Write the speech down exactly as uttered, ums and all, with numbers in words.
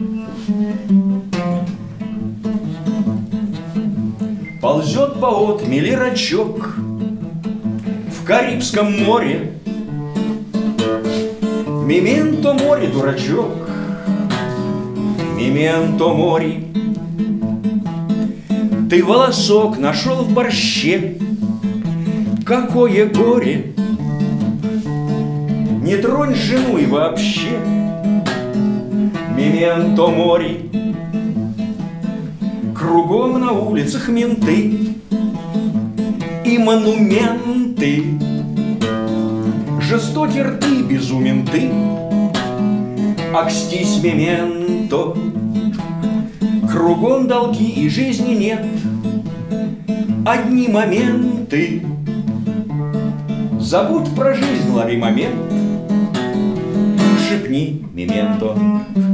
Ползет по отмели рачок в Карибском море. Мементо море, дурачок, мементо море. Ты волосок нашел в борще, какое горе! Не тронь жену и вообще, мементо море. Кругом на улицах менты и монументы, жестоки рты, безумен ты, акстись, мементо. Кругом долги и жизни нет, одни моменты. Забудь про жизнь, лови момент, шепни, мементо.